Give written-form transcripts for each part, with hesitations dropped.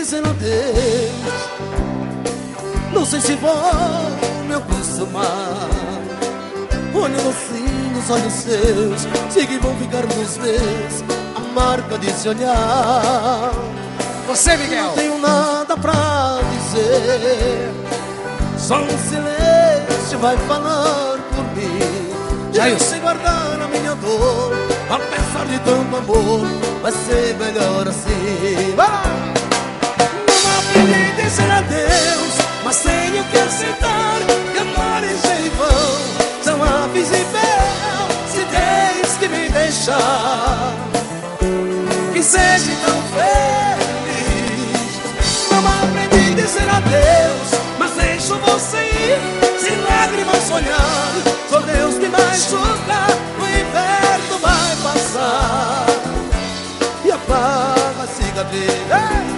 dizendo adeus. Não sei se vou me acostumar. Olhando assim nos olhos seus, sei que vão ficar nos meus a marca desse olhar. Você, Miguel. Não tenho nada pra dizer, só um silêncio vai falar por mim. Eu sei guardar a minha dor, apesar de tanto amor, vai ser melhor assim. Vai lá! Não aprendi a dizer adeus, mas tenho que aceitar que amores em vão são aves em véu. Se tens que me deixar, que seja tão feliz. Não aprendi a dizer adeus, mas deixo você ir, sem lágrimas olhar. Só Deus que machuca, o inverno vai passar e apaga a cicatriz.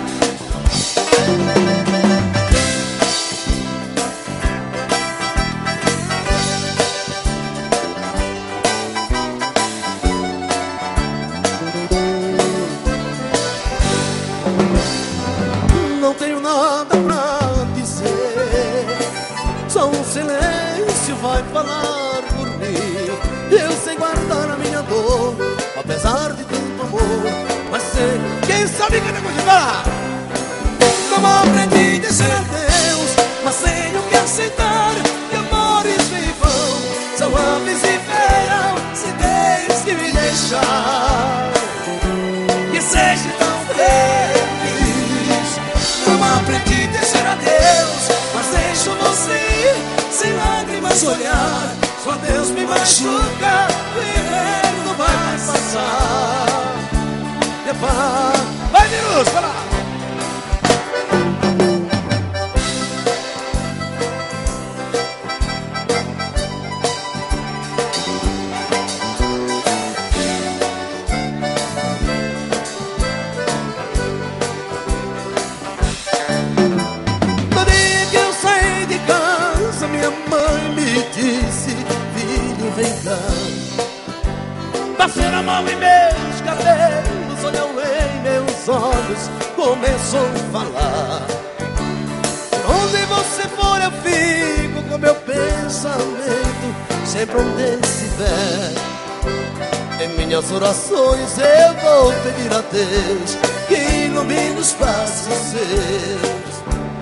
Não tenho nada pra dizer, só um silêncio vai falar por mim. Eu sei guardar a minha dor, apesar de tanto amor, mas sei, quem sabe que depois de falar. Não aprendi a dizer adeus, mas tenho que aceitar que amores me vão são aves e verão. Se tens que me deixar, que seja tão feliz. Não aprendi a dizer adeus, mas deixo você ir, sem lágrimas olhar. Só Deus me machuca, o inverno vai passar. Vai, Nilus, vai lá! No dia que eu saí de casa, minha mãe me disse: filho, vem cá. Passou a mão em meus cabelos, olhou em meus olhos, começou a falar: onde você for eu fico com meu pensamento sempre onde estiver. Em minhas orações eu vou pedir a Deus que ilumine os passos seus.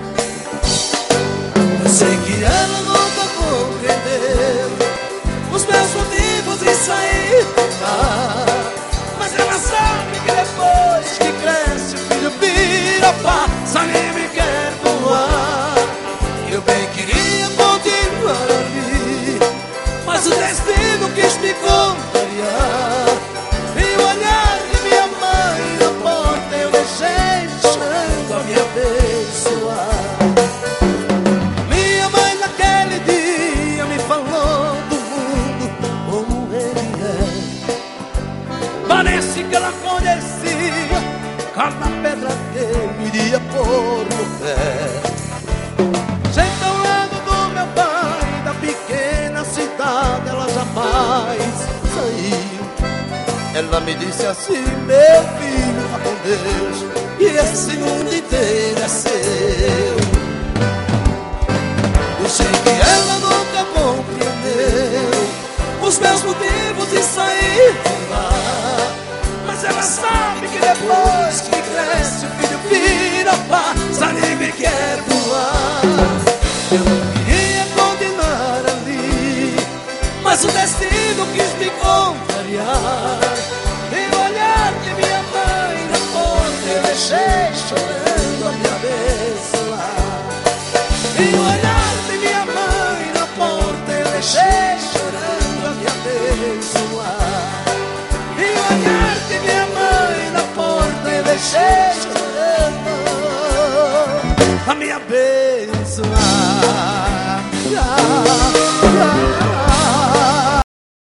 Eu sei que ela nunca compreendeu os meus motivos de sair de lá, mas ela sabe que depois que cresce o filho vira pá, sabe me quer voar. Eu bem queria continuar ali, mas o destino quis me contrariar. E o olhar de minha mãe na porta eu deixei chorando a me abençoar. Minha mãe naquele dia me falou do mundo como ele é. Parece que ela conhecia cada pedra que me iria pôr no pé. Gente ao lado do meu pai, da pequena cidade, ela jamais saiu. Ela me disse assim: meu filho, vá com Deus, e esse mundo inteiro é seu. Eu sei que ela nunca compreendeu os meus motivos de sair de lá, mas ela sabe que depois que cresce o filho vira pássaro e me quer voar. Eu não queria continuar ali, mas o destino quis me contrariar. E o olhar de minha mãe na porta eu deixei chorando a me abençoar. E o olhar de minha mãe na porta eu deixei chorando a me abençoar. E o olhar de minha mãe na porta eu deixei chorando a me abençoar.